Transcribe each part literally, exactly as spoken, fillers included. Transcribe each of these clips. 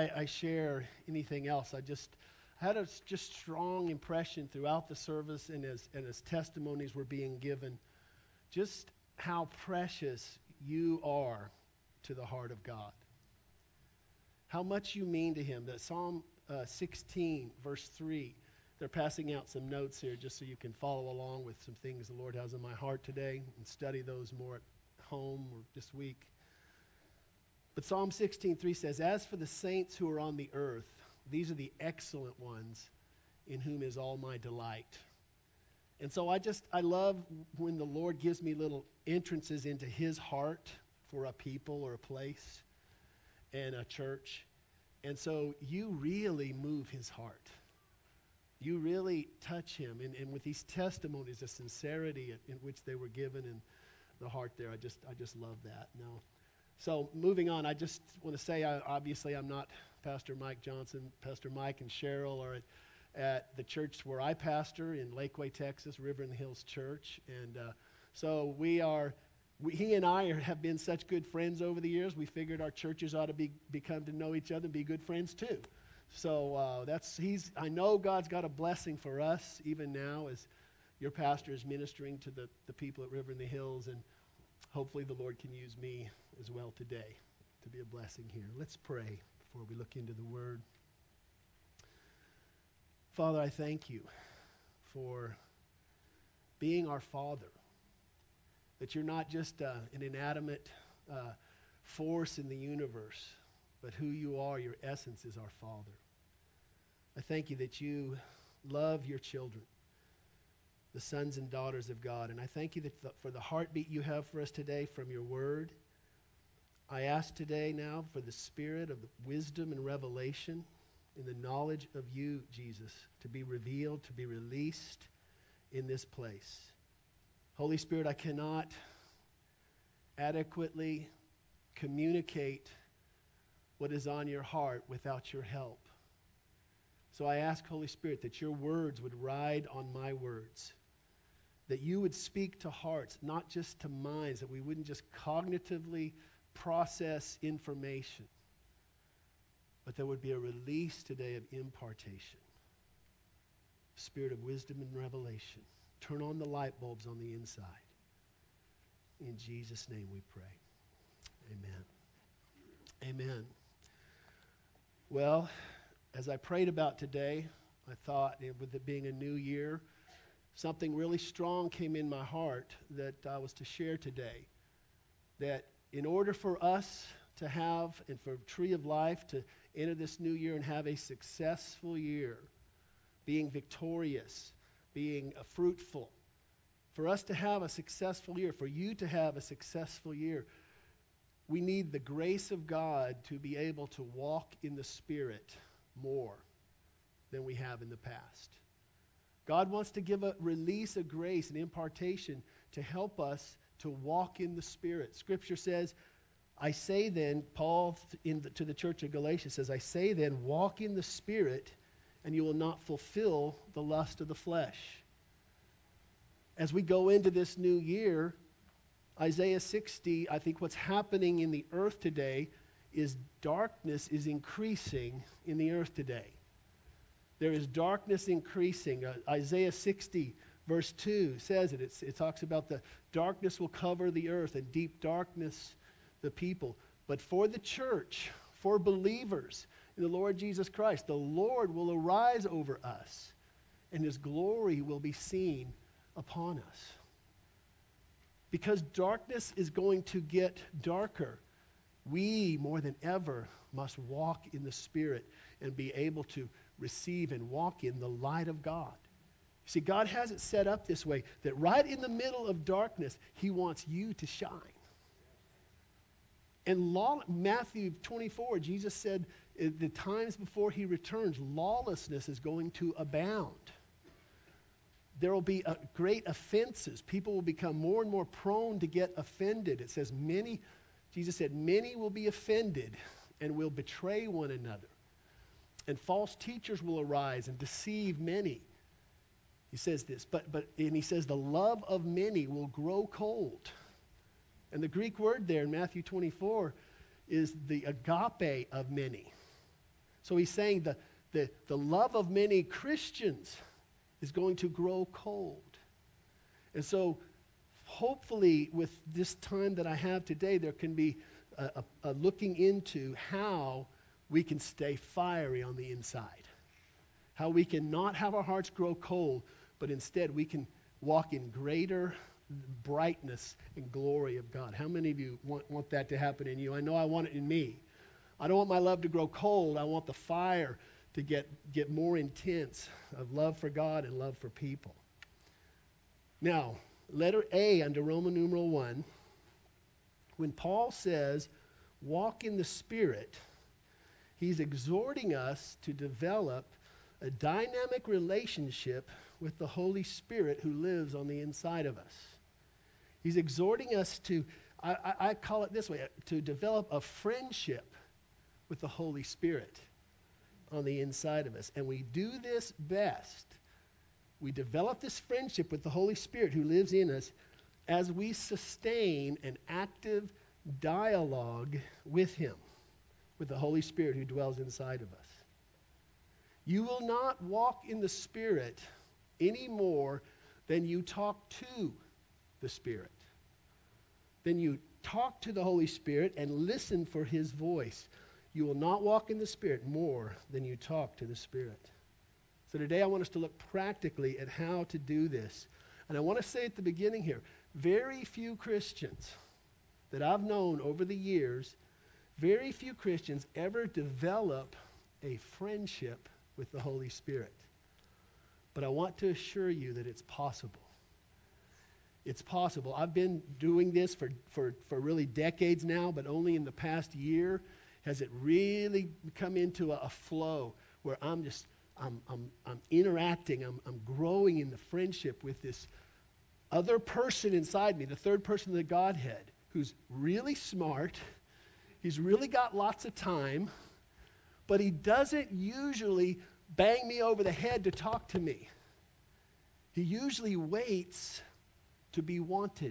I, I share anything else, I just had a s- just strong impression throughout the service and as, and as testimonies were being given, just how precious you are to the heart of God. How much you mean to him. That Psalm uh, sixteen, verse three, they're passing out some notes here just so you can follow along with some things the Lord has in my heart today and study those more at home or this week. But Psalm sixteen three says, "As for the saints who are on the earth, these are the excellent ones in whom is all my delight." And so I just, I love when the Lord gives me little entrances into his heart for a people or a place and a church. And so you really move his heart. You really touch him. And, and with these testimonies, the sincerity in, in which they were given and the heart there, I just I just love that. Now, so moving on, I just want to say, I, obviously I'm not Pastor Mike Johnson. Pastor Mike and Cheryl are at, at the church where I pastor in Lakeway, Texas, River in the Hills Church. And uh, so we are, we, he and I are, have been such good friends over the years, we figured our churches ought to be become to know each other and be good friends too. So uh, that's, he's, I know God's got a blessing for us even now as your pastor is ministering to the, the people at River in the Hills, and hopefully the Lord can use me as well today to be a blessing here. Let's pray before we look into the Word. Father, I thank you for being our Father, that you're not just uh, an inanimate uh, force in the universe, but who you are, your essence is our Father. I thank you that you love your children, the sons and daughters of God. And I thank you that the, for the heartbeat you have for us today from your word. I ask today now for the spirit of wisdom and revelation in the knowledge of you, Jesus, to be revealed, to be released in this place. Holy Spirit, I cannot adequately communicate what is on your heart without your help. So I ask, Holy Spirit, that your words would ride on my words, that you would speak to hearts, not just to minds, that we wouldn't just cognitively process information, but there would be a release today of impartation. Spirit of wisdom and revelation. Turn on the light bulbs on the inside. In Jesus' name we pray. Amen. Amen. Well, as I prayed about today, I thought, eh, with it being a new year, something really strong came in my heart that I was to share today. That in order for us to have, and for Tree of Life to enter this new year and have a successful year, being victorious, being uh, fruitful, for us to have a successful year, for you to have a successful year, we need the grace of God to be able to walk in the Spirit more than we have in the past. God wants to give a release of grace and impartation to help us to walk in the Spirit. Scripture says, I say then, Paul in the, to the church of Galatia says, I say then, walk in the Spirit, and you will not fulfill the lust of the flesh. As we go into this new year, Isaiah sixty, I think what's happening in the earth today is darkness is increasing in the earth today. There is darkness increasing. Uh, Isaiah sixty, verse two says it. It's, it talks about the darkness will cover the earth and deep darkness the people. But for the church, for believers in the Lord Jesus Christ, the Lord will arise over us, and his glory will be seen upon us. Because darkness is going to get darker, we, more than ever, must walk in the Spirit and be able to receive and walk in the light of God. See, God has it set up this way, that right in the middle of darkness, he wants you to shine. And law, Matthew twenty-four, Jesus said, in the times before he returns, lawlessness is going to abound. There will be a great offenses. People will become more and more prone to get offended. It says many, Jesus said, many will be offended and will betray one another. And false teachers will arise and deceive many. He says this, but but and he says the love of many will grow cold. And the Greek word there in Matthew twenty-four is the agape of many. So he's saying the, the, the love of many Christians is going to grow cold. And so hopefully with this time that I have today, there can be a, a, a looking into how we can stay fiery on the inside. How we can not have our hearts grow cold, but instead we can walk in greater brightness and glory of God. How many of you want, want that to happen in you? I know I want it in me. I don't want my love to grow cold. I want the fire to get, get more intense of love for God and love for people. Now, letter A under Roman numeral one, when Paul says, walk in the Spirit, he's exhorting us to develop a dynamic relationship with the Holy Spirit who lives on the inside of us. He's exhorting us to, I, I, I call it this way, to develop a friendship with the Holy Spirit on the inside of us. And we do this best. We develop this friendship with the Holy Spirit who lives in us as we sustain an active dialogue with Him, with the Holy Spirit who dwells inside of us. You will not walk in the Spirit any more than you talk to the Spirit. Then you talk to the Holy Spirit and listen for His voice. You will not walk in the Spirit more than you talk to the Spirit. So today I want us to look practically at how to do this. And I want to say at the beginning here, very few Christians that I've known over the years, very few Christians ever develop a friendship with the Holy Spirit. But I want to assure you that it's possible. It's possible. I've been doing this for, for, for really decades now, but only in the past year has it really come into a, a flow where I'm just, I'm, I'm, I'm interacting, I'm, I'm growing in the friendship with this other person inside me, the third person of the Godhead, who's really smart. He's really got lots of time, but he doesn't usually bang me over the head to talk to me. He usually waits to be wanted.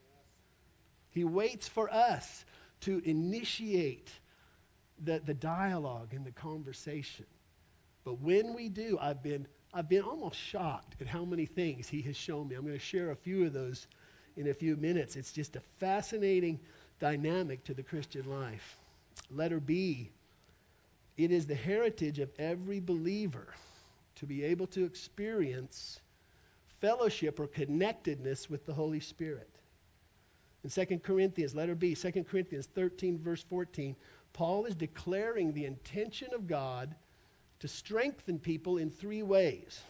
He waits for us to initiate the, the dialogue and the conversation. But when we do, I've been I've been almost shocked at how many things he has shown me. I'm going to share a few of those in a few minutes. It's just a fascinating dynamic to the Christian life. Letter B, it is the heritage of every believer to be able to experience fellowship or connectedness with the Holy Spirit. In Second Corinthians, letter B, Second Corinthians thirteen, verse fourteen, Paul is declaring the intention of God to strengthen people in three ways.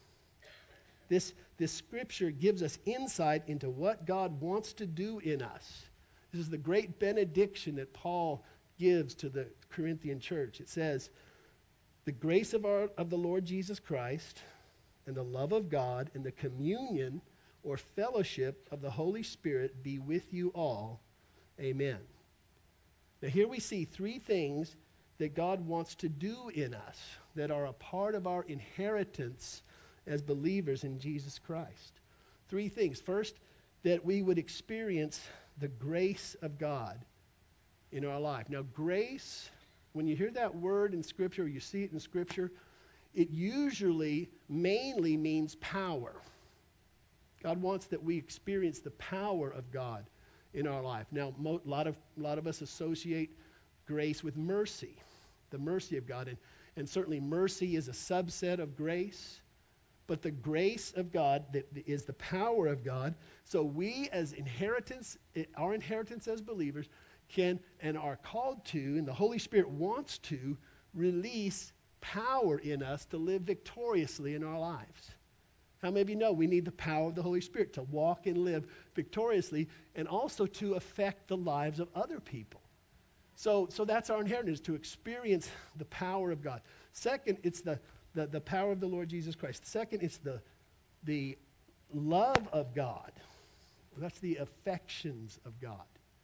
This, this scripture gives us insight into what God wants to do in us. This is the great benediction that Paul gives to the Corinthian church. It says, the grace of, our, of the Lord Jesus Christ and the love of God and the communion or fellowship of the Holy Spirit be with you all. Amen. Now here we see three things that God wants to do in us that are a part of our inheritance as believers in Jesus Christ. Three things. First, that we would experience the grace of God in our life. Now, grace, when you hear that word in Scripture, or you see it in Scripture, it usually mainly means power. God wants that we experience the power of God in our life. Now, a mo- lot of a lot of us associate grace with mercy, the mercy of God. And, and certainly mercy is a subset of grace. But the grace of God that is the power of God. So we as inheritance, our inheritance as believers, can and are called to, and the Holy Spirit wants to, release power in us to live victoriously in our lives. How many of you know we need the power of the Holy Spirit to walk and live victoriously and also to affect the lives of other people? So, so that's our inheritance, to experience the power of God. Second, it's the, the, the power of the Lord Jesus Christ. Second, it's the, the love of God. That's the affections of God.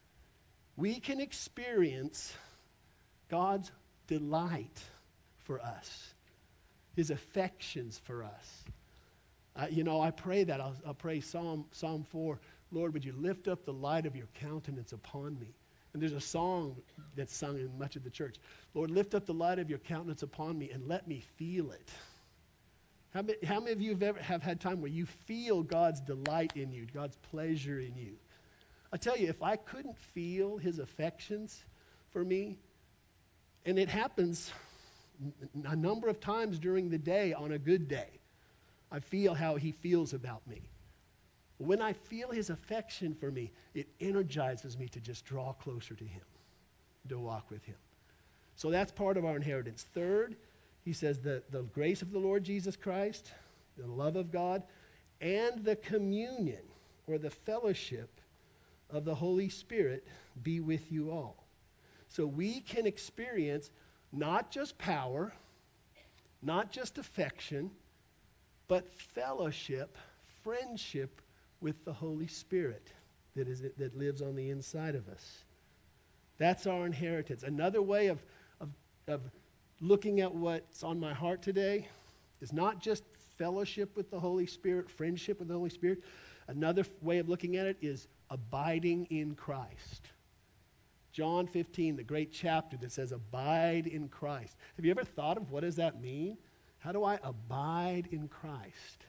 We can experience God's delight for us, His affections for us. Uh, you know, I pray that. I'll, I'll pray Psalm, Psalm four, Lord, would you lift up the light of your countenance upon me And there's a song that's sung in much of the church. Lord, lift up the light of your countenance upon me and let me feel it. How many, how many of you have ever have had time where you feel God's delight in you, God's pleasure in you? I tell you, if I couldn't feel his affections for me, and it happens a number of times during the day on a good day, I feel how he feels about me. When I feel his affection for me, it energizes me to just draw closer to him, to walk with him. So that's part of our inheritance. Third, he says that the grace of the Lord Jesus Christ, the love of God, and the communion or the fellowship of the Holy Spirit be with you all. So we can experience not just power, not just affection, but fellowship, friendship with the Holy Spirit that is that lives on the inside of us. That's our inheritance. Another way of, of, of looking at what's on my heart today is not just fellowship with the Holy Spirit, friendship with the Holy Spirit. Another way of looking at it is abiding in Christ. John fifteen, the great chapter that says abide in Christ. Have you ever thought of what does that mean? How do I abide in Christ?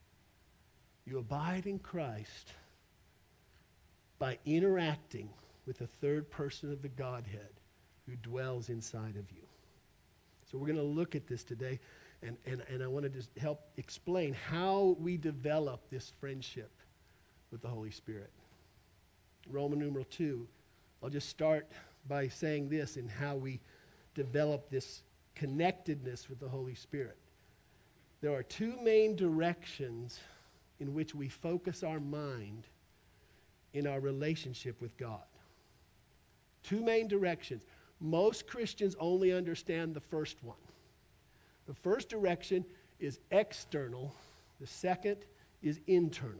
You abide in Christ by interacting with the third person of the Godhead who dwells inside of you. So we're going to look at this today, and, and, and I want to just help explain how we develop this friendship with the Holy Spirit. Roman numeral two, I'll just start by saying this in how we develop this connectedness with the Holy Spirit. There are two main directions in which we focus our mind in our relationship with God. Two main directions. Most Christians only understand the first one. The first direction is external. The second is internal.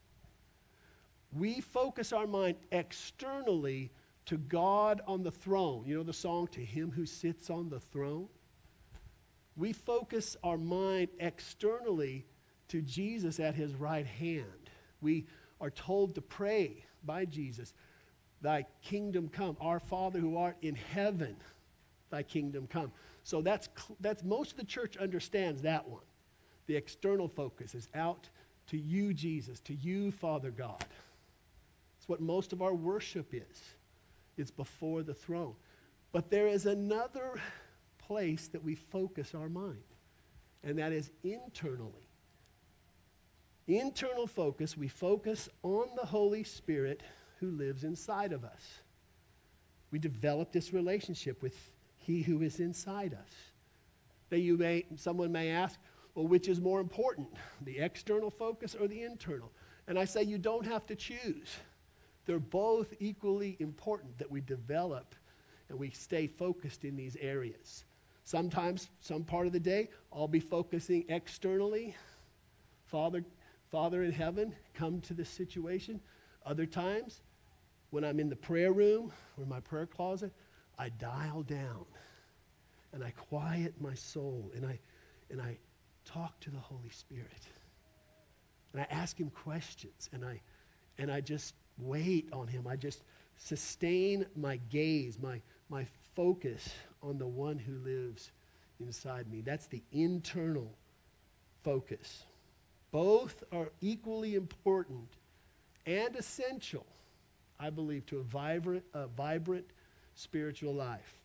We focus our mind externally to God on the throne. You know the song, "To Him Who Sits on the Throne"? We focus our mind externally to Jesus at his right hand. We are told to pray by Jesus, "Thy kingdom come, our Father who art in heaven, thy kingdom come." So that's that's most of the church understands that one. The external focus is out to you, Jesus, to you, Father God. It's what most of our worship is. It's before the throne. But there is another place that we focus our mind, and that is internally. Internal focus, we focus on the Holy Spirit who lives inside of us. We develop this relationship with He who is inside us. Now you may, someone may ask, well, which is more important, the external focus or the internal? And I say you don't have to choose. They're both equally important that we develop and we stay focused in these areas. Sometimes, some part of the day, I'll be focusing externally. Father, Father in heaven, come to this situation. Other times, when I'm in the prayer room or my prayer closet, I dial down and I quiet my soul and I and I talk to the Holy Spirit. And I ask him questions and I and I just wait on him. I just sustain my gaze, my my focus on the one who lives inside me. That's the internal focus. Both are equally important and essential, I believe, to a vibrant, a vibrant spiritual life.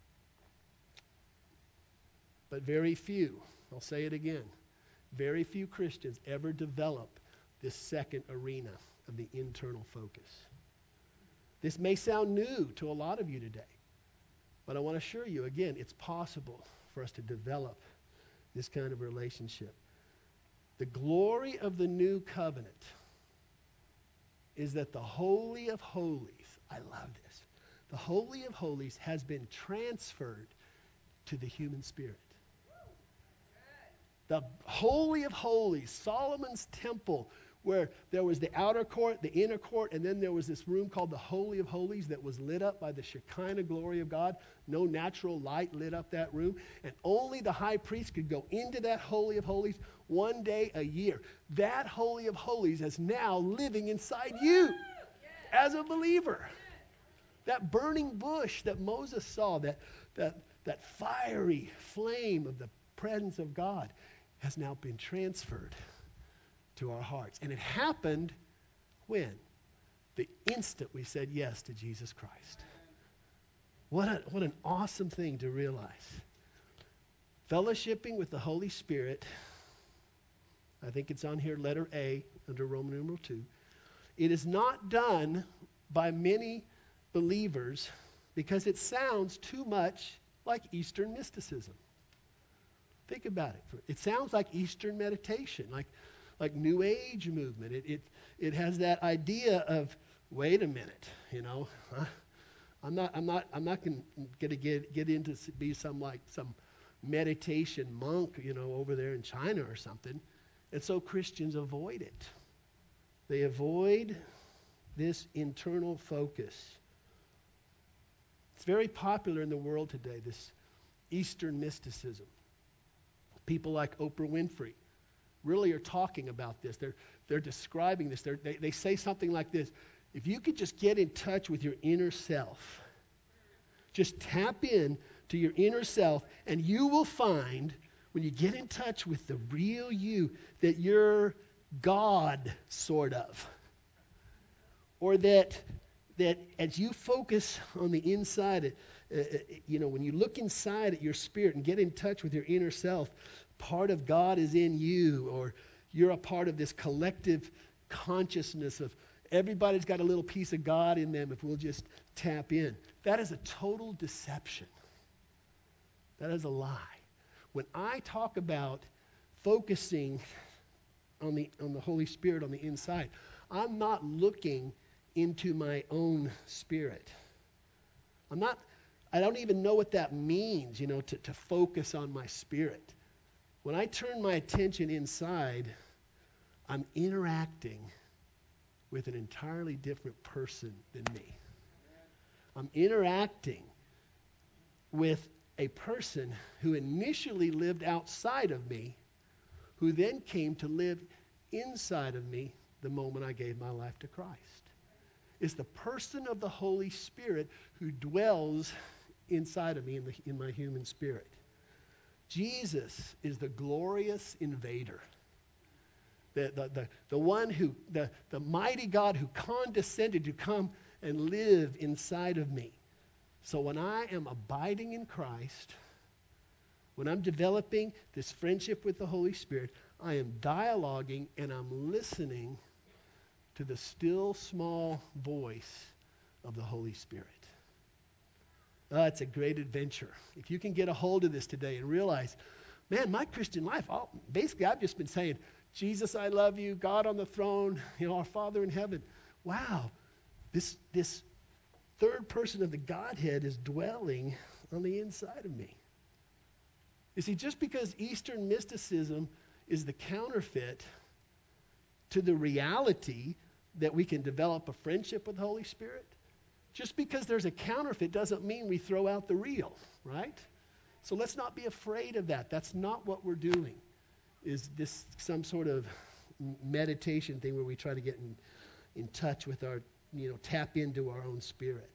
But very few, I'll say it again, very few Christians ever develop this second arena of the internal focus. This may sound new to a lot of you today, but I want to assure you, again, it's possible for us to develop this kind of relationship. The glory of the new covenant is that the Holy of Holies, I love this, the Holy of Holies has been transferred to the human spirit. The Holy of Holies, Solomon's temple, where there was the outer court, the inner court, and then there was this room called the Holy of Holies that was lit up by the Shekinah glory of God. No natural light lit up that room. And only the high priest could go into that Holy of Holies one day a year. That Holy of Holies is now living inside you as a believer. That burning bush that Moses saw, that, that, that fiery flame of the presence of God, has now been transferred to our hearts. And it happened when? The instant we said yes to Jesus Christ. What, a, what an awesome thing to realize. Fellowshipping with the Holy Spirit, I think it's on here, letter A, under Roman numeral two. It is not done by many believers because it sounds too much like Eastern mysticism. Think about it. It sounds like Eastern meditation, like, like New Age movement. It, it, it has that idea of, wait a minute, you know, huh? I'm not, I'm not, I'm not going to get get into be some like some meditation monk, you know, over there in China or something. And so Christians avoid it. They avoid this internal focus. It's very popular in the world today, this Eastern mysticism. People like Oprah Winfrey really are talking about this. They're, they're describing this. They're, they, they say something like this. If you could just get in touch with your inner self, just tap in to your inner self, and you will find, when you get in touch with the real you, that you're God, sort of. Or that, that as you focus on the inside, uh, you know, when you look inside at your spirit and get in touch with your inner self, part of God is in you, or you're a part of this collective consciousness of everybody's got a little piece of God in them if we'll just tap in. That is a total deception. That is a lie. When I talk about focusing on the on the Holy Spirit on the inside, I'm not looking into my own spirit. I'm not, I don't even know what that means, you know, to, to focus on my spirit. When I turn my attention inside, I'm interacting with an entirely different person than me. I'm interacting with a person who initially lived outside of me, who then came to live inside of me the moment I gave my life to Christ. It's the person of the Holy Spirit who dwells inside of me in, the, in my human spirit. Jesus is the glorious invader. The, the, the, the one who, the, the mighty God who condescended to come and live inside of me. So when I am abiding in Christ, when I'm developing this friendship with the Holy Spirit, I am dialoguing and I'm listening to the still small voice of the Holy Spirit. Uh, it's a great adventure. If you can get a hold of this today and realize, man, my Christian life, I'll, basically I've just been saying, Jesus, I love you, God on the throne, you know, our Father in heaven. Wow, this, this third person of the Godhead is dwelling on the inside of me. You see, just because Eastern mysticism is the counterfeit to the reality that we can develop a friendship with the Holy Spirit, just because there's a counterfeit doesn't mean we throw out the real, right? So let's not be afraid of that. That's not what we're doing. Is this some sort of meditation thing where we try to get in, in touch with our, you know, tap into our own spirit?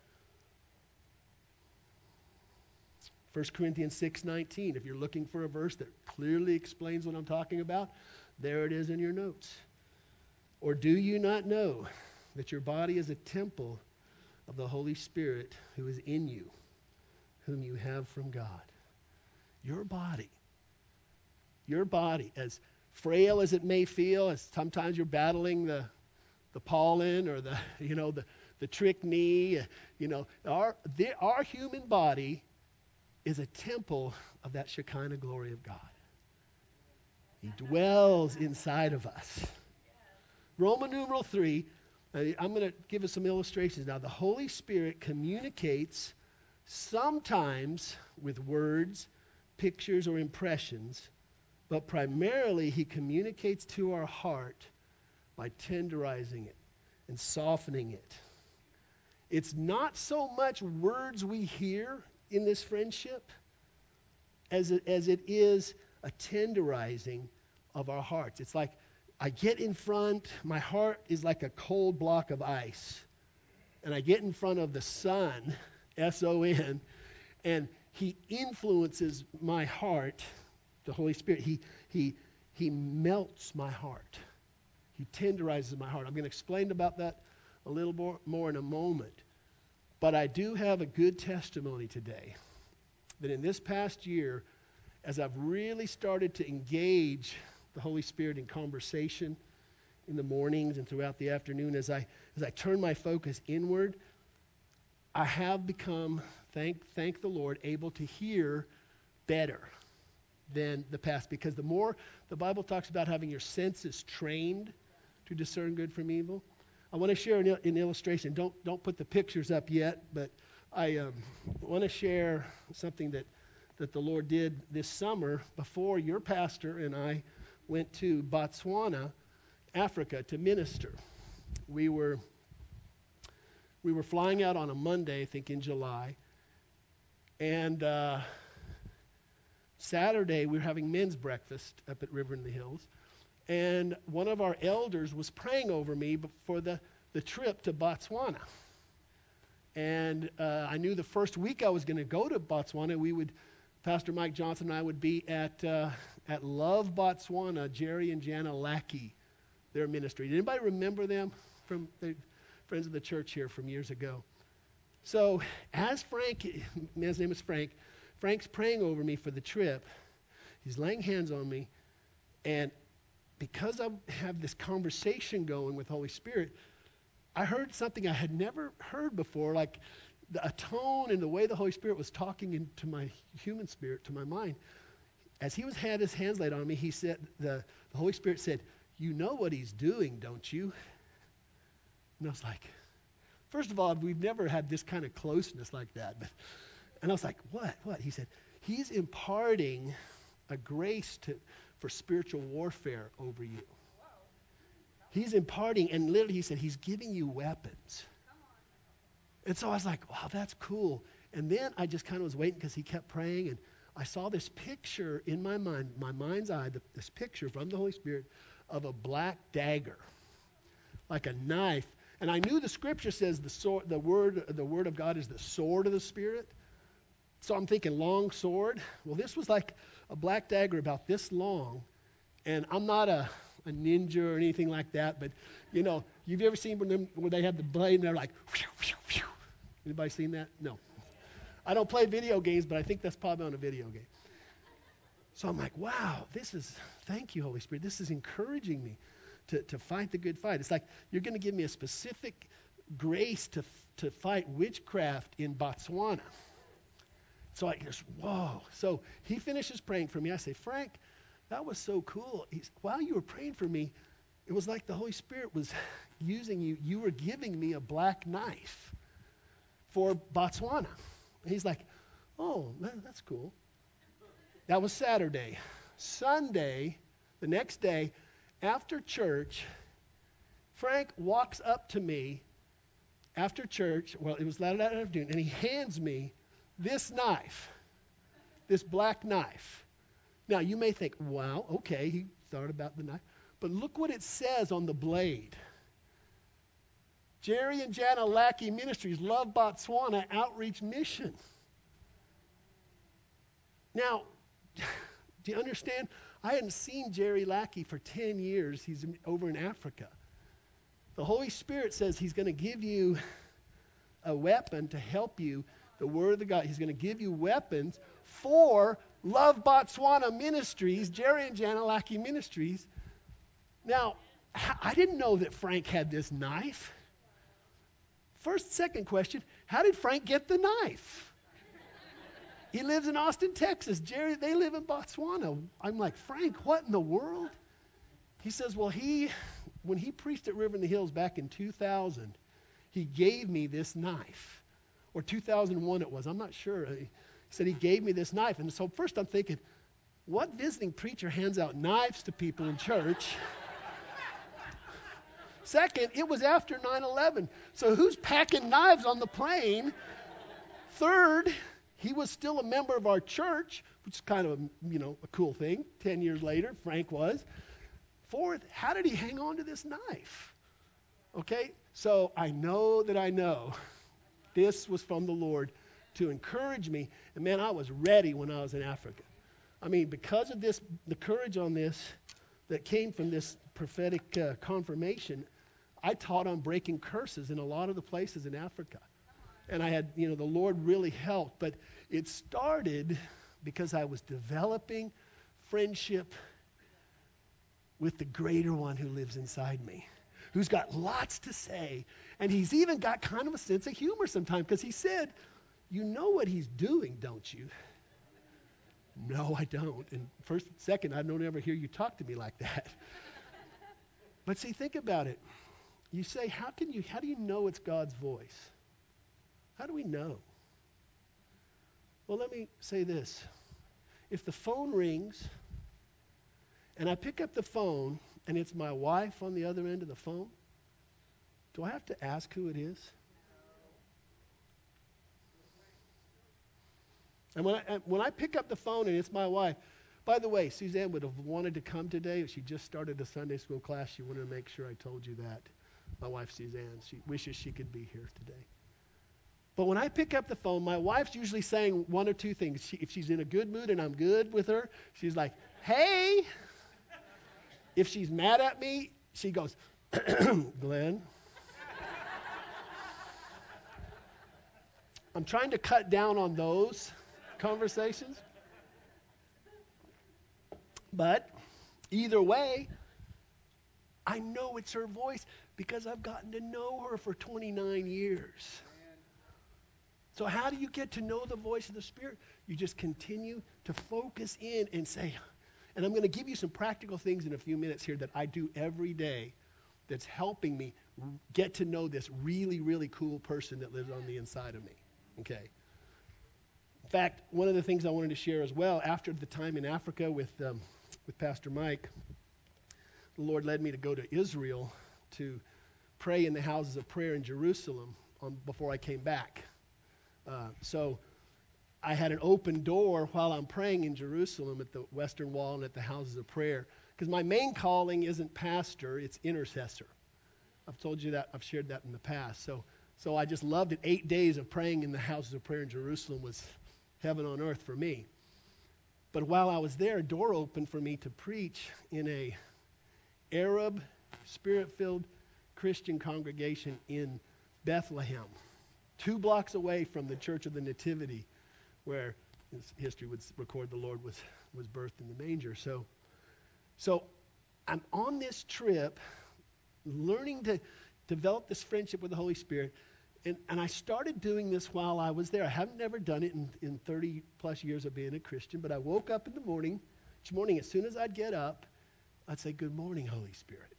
First Corinthians six nineteen, if you're looking for a verse that clearly explains what I'm talking about, there it is in your notes. Or do you not know that your body is a temple of the Holy Spirit who is in you, whom you have from God? Your body. Your body, as frail as it may feel, as sometimes you're battling the the pollen or the, you know, the, the trick knee, you know, our, the, our human body is a temple of that Shekinah glory of God. He dwells inside of us. Roman numeral three, I'm going to give us some illustrations now. The Holy Spirit communicates sometimes with words, pictures, or impressions, but primarily he communicates to our heart by tenderizing it and softening it. It's not so much words we hear in this friendship as it, as it is a tenderizing of our hearts. It's like I get in front, my heart is like a cold block of ice. and I get in front of the Son, S O N, and he influences my heart, the Holy Spirit. He, he, he melts my heart. He tenderizes my heart. I'm going to explain about that a little more, more in a moment. But I do have a good testimony today that in this past year, as I've really started to engage the Holy Spirit in conversation in the mornings and throughout the afternoon, as I as I turn my focus inward, I have become, thank thank the Lord, able to hear better than the past. Because the more the Bible talks about having your senses trained to discern good from evil. I want to share an, an illustration. Don't don't put the pictures up yet, but I um, want to share something that, that the Lord did this summer before your pastor and I went to Botswana, Africa, to minister. We were we were flying out on a Monday, I think in July, and uh, Saturday we were having men's breakfast up at River in the Hills. And one of our elders was praying over me for the, the trip to Botswana. And uh, I knew the first week I was going to go to Botswana, we would, Pastor Mike Johnson and I would be at uh, at Love Botswana, Jerry and Jana Lackey, their ministry. Did anybody remember them from the friends of the church here from years ago? So as Frank, his name is Frank, Frank's praying over me for the trip. He's laying hands on me, and because I have this conversation going with Holy Spirit, I heard something I had never heard before, like the, a tone and the way the Holy Spirit was talking into my human spirit, to my mind. As he was had his hands laid on me, he said, the, the Holy Spirit said, "You know what he's doing, don't you?" And I was like, first of all, we've never had this kind of closeness like that. But, and I was like, what, what? He said, he's imparting a grace to for spiritual warfare over you. He's imparting, and literally he said, he's giving you weapons. And so I was like, wow, that's cool. And then I just kind of was waiting because he kept praying, and I saw this picture in my mind, my mind's eye, the, this picture from the Holy Spirit of a black dagger, like a knife. And I knew the scripture says the sword, the word, the word of God is the sword of the Spirit. So I'm thinking long sword. Well, this was like a black dagger about this long, and I'm not a, a ninja or anything like that, but, you know, you've ever seen when, them, when they have the blade and they're like, whew, whew, whew. Anybody seen that? No. I don't play video games, but I think that's probably on a video game. So I'm like, wow, this is, thank you, Holy Spirit. This is encouraging me to, to fight the good fight. It's like you're going to give me a specific grace to, to fight witchcraft in Botswana. So I just, whoa. So he finishes praying for me. I say, Frank, that was so cool. He's, while you were praying for me, it was like the Holy Spirit was using you. You were giving me a black knife for Botswana. And he's like, oh, man, that's cool. That was Saturday. Sunday, the next day, after church, Frank walks up to me after church. Well, it was that afternoon, and he hands me this knife, this black knife. Now, you may think, wow, okay, he thought about the knife. But look what it says on the blade. Jerry and Jana Lackey Ministries, Love Botswana Outreach Mission. Now, do you understand? I hadn't seen Jerry Lackey for ten years. He's in, over in Africa. The Holy Spirit says he's going to give you a weapon to help you. The Word of God. He's going to give you weapons for Love Botswana Ministries, Jerry and Jana Lackey Ministries. Now, I didn't know that Frank had this knife. First, second question, how did Frank get the knife? He lives in Austin, Texas. Jerry, they live in Botswana. I'm like, Frank, what in the world? He says, well, he, when he preached at River in the Hills back in two thousand, he gave me this knife. Or two thousand one it was, I'm not sure. He said he gave me this knife. And so first I'm thinking, what visiting preacher hands out knives to people in church? Second, it was after nine eleven. So who's packing knives on the plane? Third, he was still a member of our church, which is kind of a, you know, a cool thing. Ten years later, Frank was. Fourth, how did he hang on to this knife? Okay? So I know that I know this was from the Lord to encourage me. And man, I was ready when I was in Africa. I mean, because of this, the courage on this that came from this prophetic uh, confirmation, I taught on breaking curses in a lot of the places in Africa. And I had, you know, the Lord really helped. But it started because I was developing friendship with the greater one who lives inside me, who's got lots to say. And he's even got kind of a sense of humor sometimes, because he said, you know what he's doing, don't you? No, I don't. And first, second, I don't ever hear you talk to me like that. But see, think about it. You say, how can you, how do you know it's God's voice? How do we know? Well, let me say this. If the phone rings and I pick up the phone and it's my wife on the other end of the phone, do I have to ask who it is? And when I, when I pick up the phone and it's my wife, by the way, Suzanne would have wanted to come today. She just started a Sunday school class. She wanted to make sure I told you that. My wife, Suzanne, she wishes she could be here today. But when I pick up the phone, my wife's usually saying one or two things. She, if she's in a good mood and I'm good with her, she's like, hey. If she's mad at me, she goes, Glenn. I'm trying to cut down on those conversations. But either way, I know it's her voice because I've gotten to know her for twenty-nine years. So how do you get to know the voice of the Spirit? You just continue to focus in and say, and I'm going to give you some practical things in a few minutes here that I do every day that's helping me get to know this really, really cool person that lives on the inside of me. Okay. In fact, one of the things I wanted to share as well, after the time in Africa with um, with Pastor Mike, the Lord led me to go to Israel to pray in the houses of prayer in Jerusalem on, before I came back. Uh, so I had an open door while I'm praying in Jerusalem at the Western Wall and at the houses of prayer, because my main calling isn't pastor, it's intercessor. I've told you that, I've shared that in the past. So so I just loved it. Eight days of praying in the houses of prayer in Jerusalem was heaven on earth for me. But while I was there, a door opened for me to preach in a Arab, spirit-filled Christian congregation in Bethlehem, two blocks away from the Church of the Nativity, where history would record the Lord was, was birthed in the manger. So, so I'm on this trip, learning to develop this friendship with the Holy Spirit, and, and I started doing this while I was there. I haven't never done it in, in thirty plus years of being a Christian, but I woke up in the morning. Each morning, as soon as I'd get up, I'd say, good morning, Holy Spirit.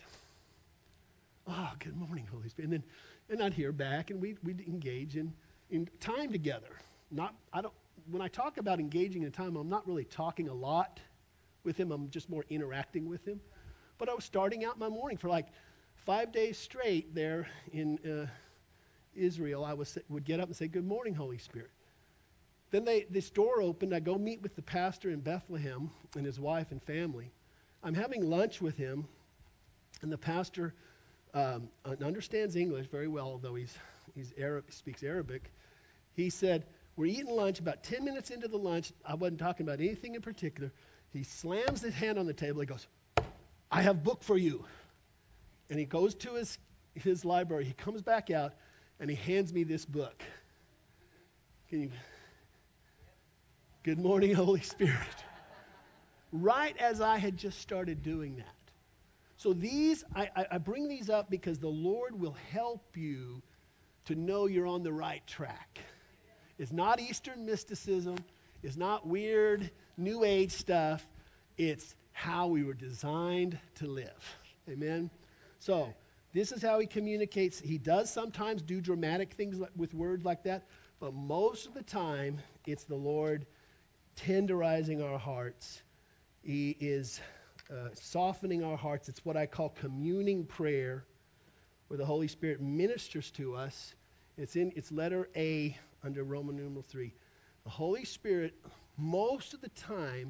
Oh, good morning, Holy Spirit. And then and I'd hear back, and we'd, we'd engage in, in time together. Not, I don't, when I talk about engaging in time, I'm not really talking a lot with him. I'm just more interacting with him. But I was starting out my morning for like five days straight there in uh, Israel. I was, would get up and say, good morning, Holy Spirit. Then they, this door opened. I go meet with the pastor in Bethlehem and his wife and family. I'm having lunch with him, and the pastor um, understands English very well, although he's he's Arab, speaks Arabic. He said, we're eating lunch. About ten minutes into the lunch, I wasn't talking about anything in particular. He slams his hand on the table. He goes, I have a book for you. And he goes to his, his library. He comes back out, and he hands me this book. Can you? Good morning, Holy Spirit. Right as I had just started doing that. So these, I, I, I bring these up because the Lord will help you to know you're on the right track. It's not Eastern mysticism. It's not weird New Age stuff. It's how we were designed to live. Amen? So this is how he communicates. He does sometimes do dramatic things with words like that, but most of the time it's the Lord tenderizing our hearts. He is uh, softening our hearts. It's what I call communing prayer, where the Holy Spirit ministers to us. It's in it's letter A under Roman numeral three. The Holy Spirit, most of the time,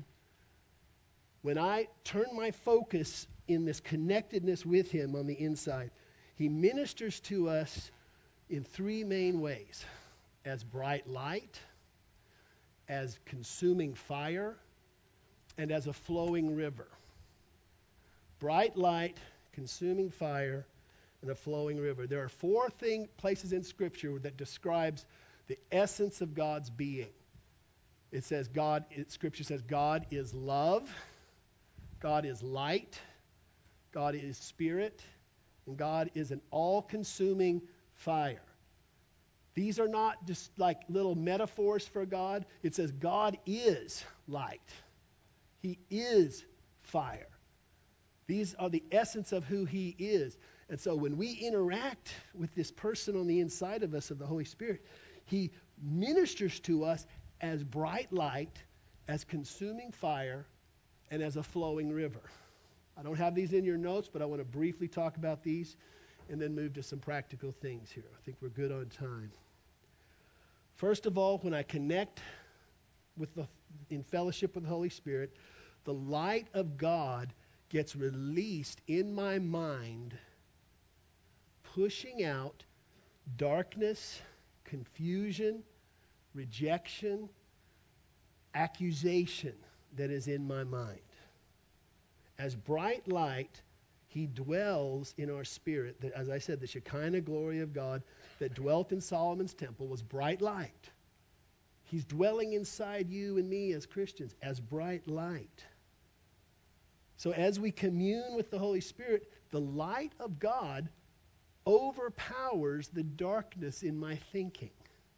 when I turn my focus in this connectedness with him on the inside, He ministers to us in three main ways: as bright light, as consuming fire, and as a flowing river. Bright light, consuming fire, and a flowing river. There are four thing, places in Scripture that describes the essence of God's being. It says God, it, Scripture says God is love, God is light, God is spirit, and God is an all-consuming fire. These are not just like little metaphors for God. It says God is light. He is fire. These are the essence of who he is. And so when we interact with this person on the inside of us, of the Holy Spirit, he ministers to us as bright light, as consuming fire, and as a flowing river. I don't have these in your notes, but I want to briefly talk about these and then move to some practical things here. I think we're good on time. First of all, when I connect with the, in fellowship with the Holy Spirit, the light of God gets released in my mind, pushing out darkness, confusion, rejection, accusation that is in my mind. As bright light, he dwells in our spirit. That, as I said, the Shekinah glory of God that dwelt in Solomon's temple was bright light. He's dwelling inside you and me as Christians as bright light. So as we commune with the Holy Spirit, the light of God overpowers the darkness in my thinking.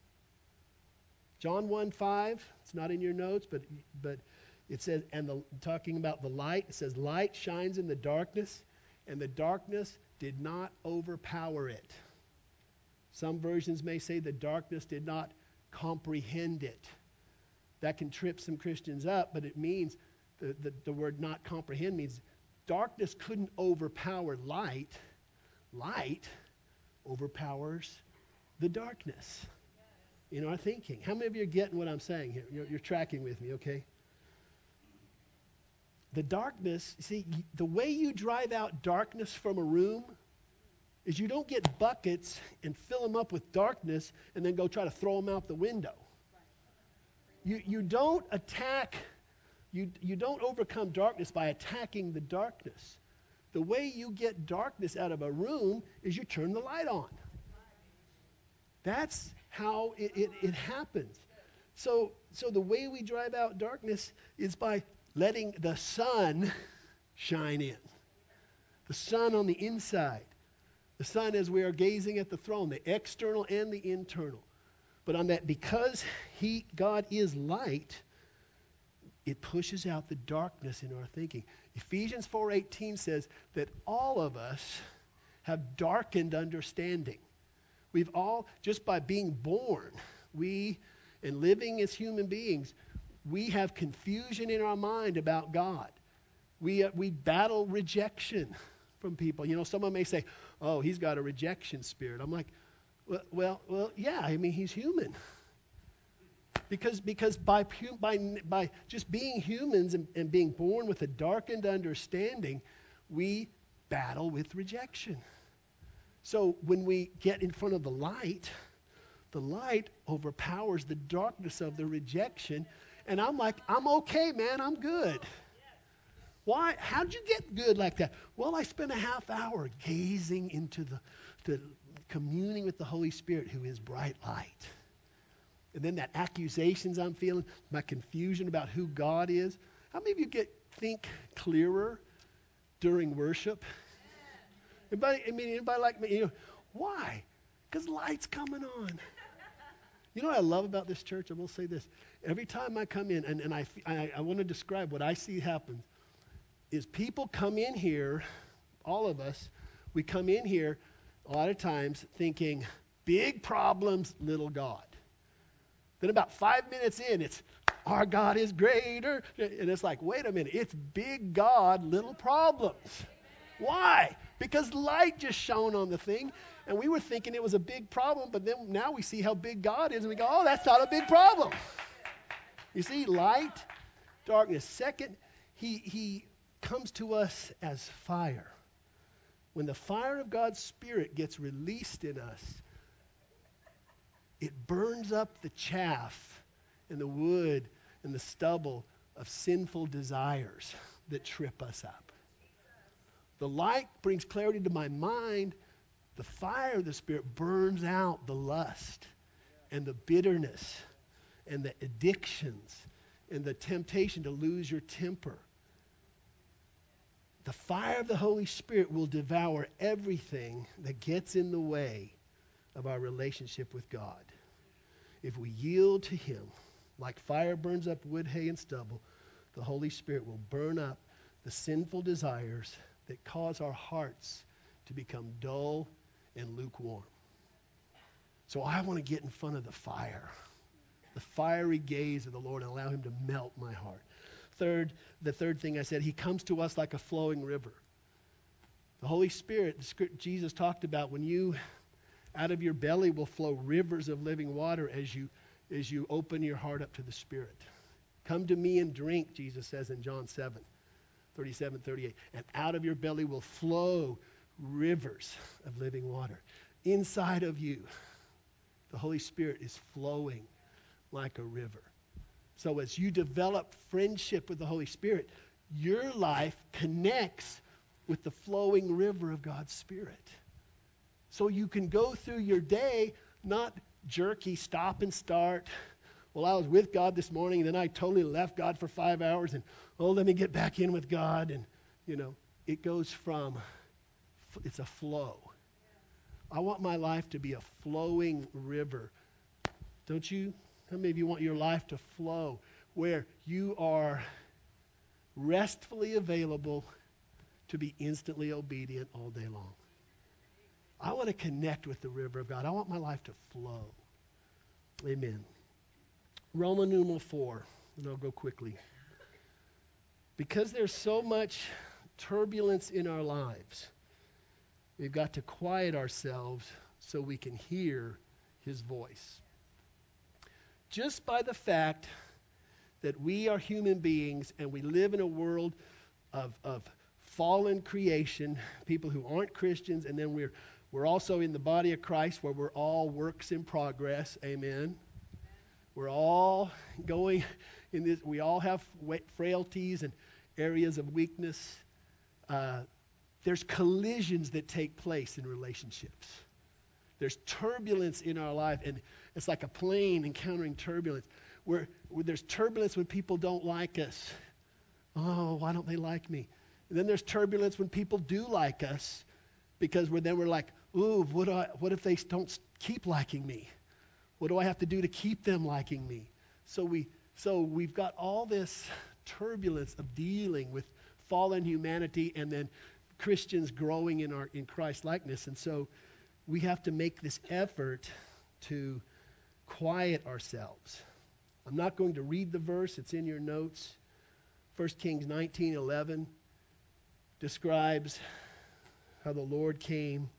John one five, it's not in your notes, but but it says, and the, talking about the light, it says, light shines in the darkness, and the darkness did not overpower it. Some versions may say the darkness did not comprehend it. That can trip some Christians up, but it means, the, the, the word not comprehend means darkness couldn't overpower light. Light overpowers the darkness in our thinking. How many of you are getting what I'm saying here? You're, you're tracking with me, okay? The darkness, see, the way you drive out darkness from a room is you don't get buckets and fill them up with darkness and then go try to throw them out the window. You, you don't attack, you, you don't overcome darkness by attacking the darkness. The way you get darkness out of a room is you turn the light on. That's how it, it, it happens. So, so the way we drive out darkness is by letting the sun shine in. The sun on the inside. The sun as we are gazing at the throne, the external and the internal. But on that, because he, God is light, it pushes out the darkness in our thinking. Ephesians four eighteen says that all of us have darkened understanding. We've all, just by being born, we, and living as human beings, we have confusion in our mind about God. We, uh, we battle rejection from people. You know, someone may say, oh, he's got a rejection spirit. I'm like, well, well, well yeah, I mean, he's human. Because because by by by just being humans and, and being born with a darkened understanding, we battle with rejection. So when we get in front of the light, the light overpowers the darkness of the rejection. And I'm like, I'm okay, man, I'm good. Why? How'd you get good like that? Well, I spent a half hour gazing into the, the communing with the Holy Spirit, who is bright light. And then that accusations I'm feeling, my confusion about who God is. How many of you get think clearer during worship? Anybody, I mean, anybody like me? You know, why? Because light's coming on. You know what I love about this church? I will say this. Every time I come in, and, and I, I, I want to describe what I see happen, is people come in here, all of us, we come in here a lot of times thinking, big problems, little God. Then about five minutes in, it's, our God is greater. And it's like, wait a minute, it's big God, little problems. Why? Because light just shone on the thing, and we were thinking it was a big problem, but then now we see how big God is, and we go, oh, that's not a big problem. You see, light, darkness. Second, he, he comes to us as fire. When the fire of God's Spirit gets released in us, it burns up the chaff and the wood and the stubble of sinful desires that trip us up. The light brings clarity to my mind. The fire of the Spirit burns out the lust and the bitterness and the addictions and the temptation to lose your temper. The fire of the Holy Spirit will devour everything that gets in the way of our relationship with God. If we yield to Him, like fire burns up wood, hay, and stubble, the Holy Spirit will burn up the sinful desires that cause our hearts to become dull and lukewarm. So I want to get in front of the fire, the fiery gaze of the Lord, and allow Him to melt my heart. Third, the third thing I said, He comes to us like a flowing river. The Holy Spirit, the script, Jesus talked about, when you, out of your belly will flow rivers of living water as you, as you open your heart up to the Spirit. Come to me and drink, Jesus says in John seven, thirty-seven, thirty-eight. And out of your belly will flow rivers of living water. Inside of you, the Holy Spirit is flowing like a river. So as you develop friendship with the Holy Spirit, your life connects with the flowing river of God's Spirit. So you can go through your day not jerky, stop and start. Well, I was with God this morning, and then I totally left God for five hours, and, oh, let me get back in with God. And, you know, it goes from, it's a flow. I want my life to be a flowing river. Don't you? How many of you want your life to flow where you are restfully available to be instantly obedient all day long? I want to connect with the river of God. I want my life to flow. Amen. Roman numeral four, and I'll go quickly. Because there's so much turbulence in our lives, we've got to quiet ourselves so we can hear His voice. Just by the fact that we are human beings and we live in a world of, of fallen creation, people who aren't Christians, and then we're we're also in the body of Christ where we're all works in progress. Amen. We're all going in this. We all have frailties and areas of weakness. Uh, there's collisions that take place in relationships. There's turbulence in our life, and it's like a plane encountering turbulence. Where, where there's turbulence when people don't like us. Oh, why don't they like me? And then there's turbulence when people do like us, because we're, then we're like, ooh, what, do I, what if they don't keep liking me? What do I have to do to keep them liking me? So we, so we've got all this turbulence of dealing with fallen humanity, and then Christians growing in our in Christ likeness. And so we have to make this effort to quiet ourselves. I'm not going to read the verse. It's in your notes. First Kings nineteen eleven describes how the Lord came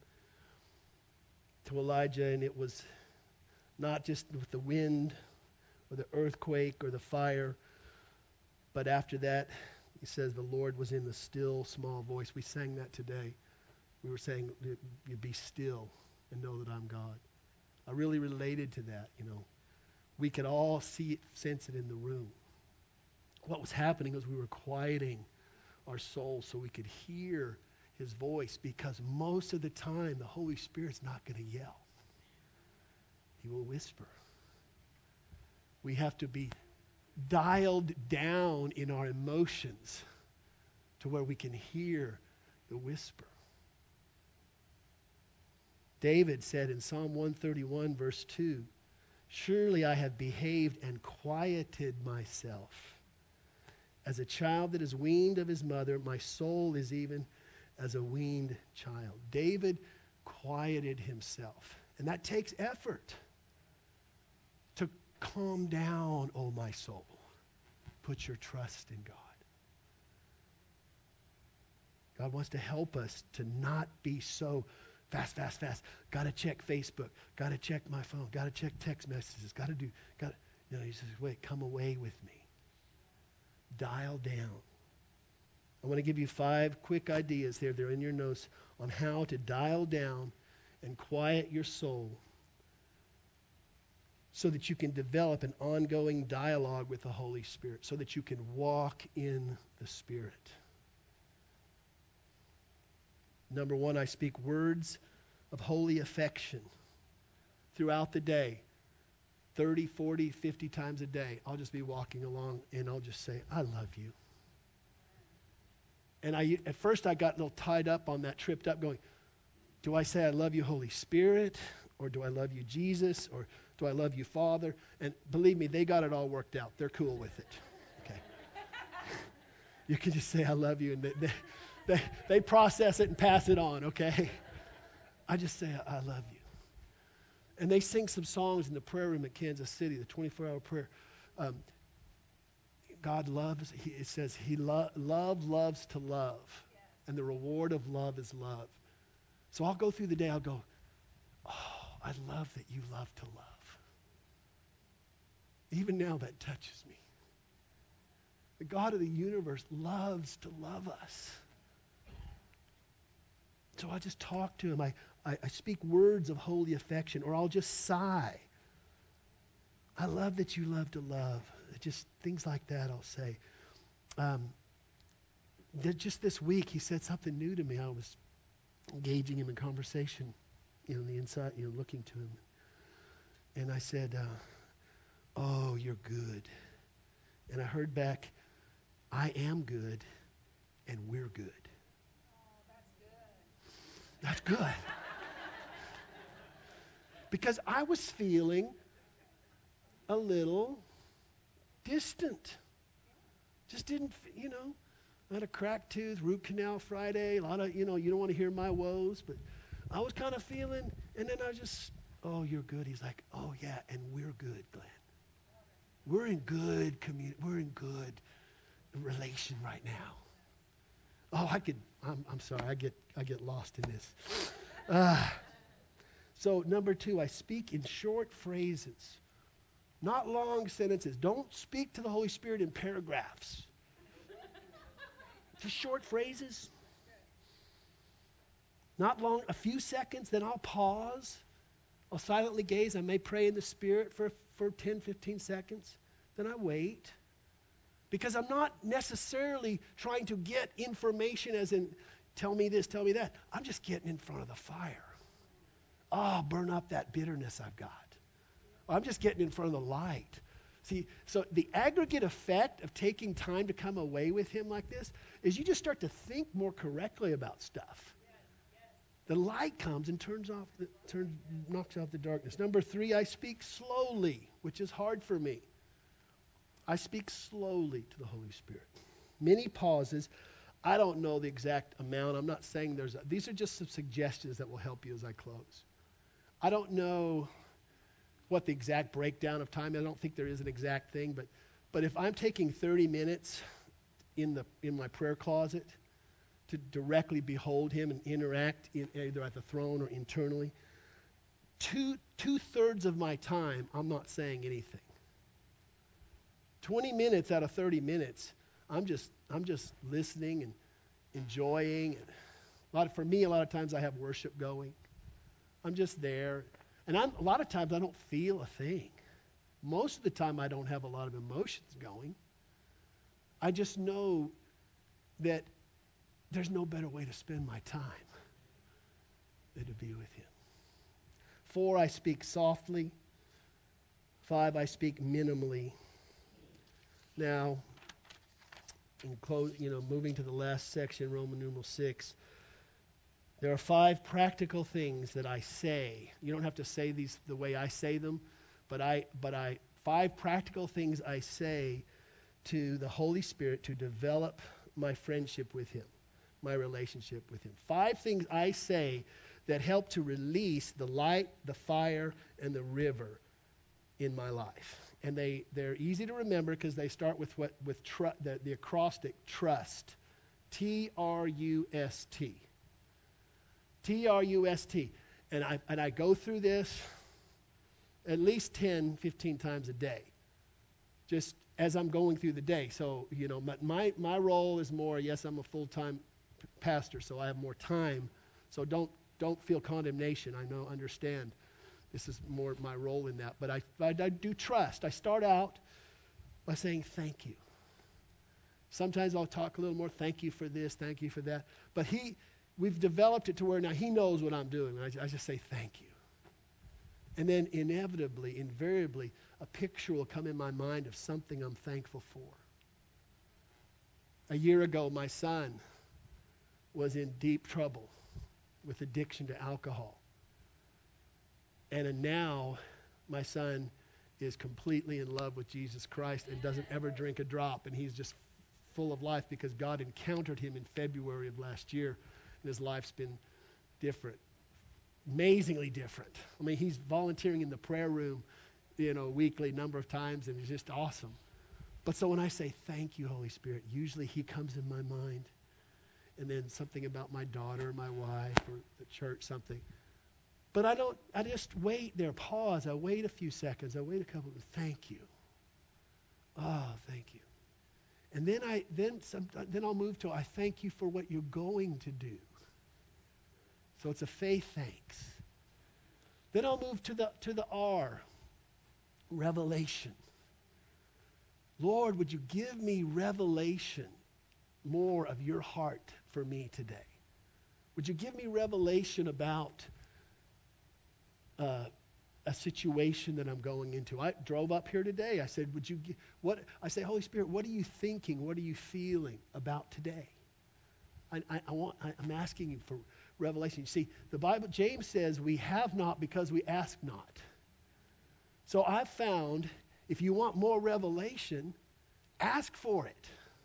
to Elijah, and it was not just with the wind or the earthquake or the fire, but after that, he says the Lord was in the still small voice. We sang that today. We were saying, you be still and know that I'm God. I really related to that, you know. We could all see it, sense it in the room. What was happening was we were quieting our souls so we could hear His voice, because most of the time the Holy Spirit's not going to yell. He will whisper. We have to be dialed down in our emotions to where we can hear the whisper. David said in Psalm one thirty-one, verse two, surely I have behaved and quieted myself. As a child that is weaned of his mother, my soul is even as a weaned child. David quieted himself. And that takes effort. To calm down, oh my soul. Put your trust in God. God wants to help us to not be so fast, fast, fast. Got to check Facebook. Got to check my phone. Got to check text messages. Got to do, got to, you know, he says, wait, come away with me. Dial down. I want to give you five quick ideas here. They're in your notes on how to dial down and quiet your soul so that you can develop an ongoing dialogue with the Holy Spirit, so that you can walk in the Spirit. Number one, I speak words of holy affection throughout the day. thirty, forty, fifty times a day. I'll just be walking along and I'll just say, I love you. And I, at first I got a little tied up on that, tripped up going, do I say I love you, Holy Spirit? Or do I love you, Jesus? Or do I love you, Father? And believe me, they got it all worked out. They're cool with it. Okay. You can just say I love you, and they, they, they, they process it and pass it on, okay? I just say I love you. And they sing some songs in the prayer room at Kansas City, the twenty-four hour prayer. Um, God loves, he, it says, he lo- love loves to love. Yes. And the reward of love is love. So I'll go through the day, I'll go, oh, I love that you love to love. Even now that touches me. The God of the universe loves to love us. So I just talk to him. I, I, I speak words of holy affection, or I'll just sigh. I love that you love to love. Just things like that I'll say. Um, just this week, he said something new to me. I was engaging him in conversation, you know, on the inside, you know, looking to him. And I said, uh, oh, you're good. And I heard back, I am good, and we're good. Oh, that's good. That's good. Because I was feeling a little distant. Just didn't, you know, I had a cracked tooth, root canal Friday, a lot of, you know, you don't want to hear my woes, but I was kind of feeling, and then I just, oh, you're good. He's like, oh, yeah, and we're good, Glenn. We're in good community. We're in good relation right now. Oh, I could, I'm, I'm sorry, I get, I get lost in this. Uh, so number two, I speak in short phrases. Not long sentences. Don't speak to the Holy Spirit in paragraphs. Just short phrases. Not long, a few seconds, then I'll pause. I'll silently gaze. I may pray in the Spirit for, for ten, fifteen seconds. Then I wait. Because I'm not necessarily trying to get information as in, tell me this, tell me that. I'm just getting in front of the fire. Oh, burn up that bitterness I've got. I'm just getting in front of the light. See, so the aggregate effect of taking time to come away with him like this is you just start to think more correctly about stuff. The light comes and turns off the, turns, knocks out the darkness. Number three, I speak slowly, which is hard for me. I speak slowly to the Holy Spirit. Many pauses. I don't know the exact amount. I'm not saying there's a, these are just some suggestions that will help you as I close. I don't know what the exact breakdown of time. I don't think there is an exact thing, but but if I'm taking thirty minutes in the in my prayer closet to directly behold him and interact in, either at the throne or internally, two two thirds of my time I'm not saying anything. twenty minutes out of thirty minutes, I'm just I'm just listening and enjoying. And a lot of, for me, a lot of times I have worship going. I'm just there. And I'm, a lot of times I don't feel a thing. Most of the time I don't have a lot of emotions going. I just know that there's no better way to spend my time than to be with him. Four, I speak softly. Five, I speak minimally. Now, in close, you know, moving to the last section, Roman numeral six, there are five practical things that I say. You don't have to say these the way I say them, but I, but I, five practical things I say to the Holy Spirit to develop my friendship with him, my relationship with him. Five things I say that help to release the light, the fire, and the river in my life. And they, they're easy to remember because they start with what with tr- the, the acrostic trust. T R U S T. T R U S T. And I and I go through this at least ten, fifteen times a day. Just as I'm going through the day. So, you know, my, my, my role is more, yes, I'm a full-time p- pastor, so I have more time. So don't don't feel condemnation. I know, understand. This is more my role in that. But I, I, I do trust. I start out by saying thank you. Sometimes I'll talk a little more, thank you for this, thank you for that. But he, we've developed it to where now he knows what I'm doing. I, I just say thank you. And then inevitably, invariably, a picture will come in my mind of something I'm thankful for. A year ago, my son was in deep trouble with addiction to alcohol. And now my son is completely in love with Jesus Christ and doesn't ever drink a drop. And he's just full of life because God encountered him in February of last year. And his life's been different. Amazingly different. I mean, he's volunteering in the prayer room, you know, weekly number of times, and it's just awesome. But so when I say, thank you, Holy Spirit, usually he comes in my mind. And then something about my daughter, my wife, or the church, something. But I don't, I just wait there, pause. I wait a few seconds. I wait a couple of, thank you. Oh, thank you. And then I, then some, then I'll move to, I thank you for what you're going to do. So it's a faith thanks. Then I'll move to the to the R, revelation. Lord, would you give me revelation, more of your heart for me today? Would you give me revelation about uh, a situation that I'm going into? I drove up here today. I said, would you gi- what? I say, Holy Spirit, what are you thinking? What are you feeling about today? I, I, I want. I, I'm asking you for revelation. You see, the Bible, James says, we have not because we ask not. So I've found, if you want more revelation, ask for it.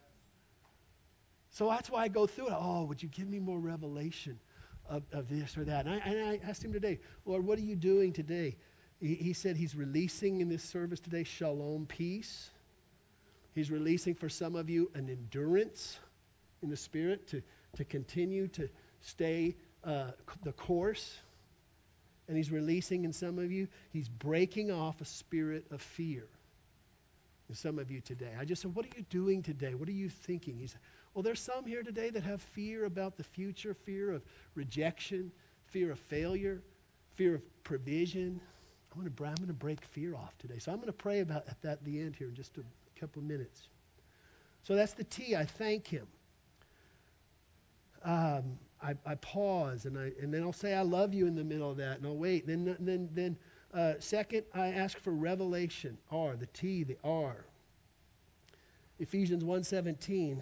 So that's why I go through it. Oh, would you give me more revelation of, of this or that? And I, and I asked him today, Lord, what are you doing today? He, he said he's releasing in this service today shalom, peace. He's releasing for some of you an endurance in the Spirit to, to continue to stay uh, the course. And he's releasing in some of you, he's breaking off a spirit of fear in some of you today. I just said, what are you doing today? What are you thinking? He said, well, there's some here today that have fear about the future, fear of rejection, fear of failure, fear of provision. I'm going to I'm going to break fear off today. So I'm going to pray about that at the end here in just a couple of minutes. So that's the T. I thank him. Um, I, I pause and I and then I'll say I love you in the middle of that, and I'll wait. Then then then uh, second, I ask for revelation. R, the T, the R. Ephesians one seventeen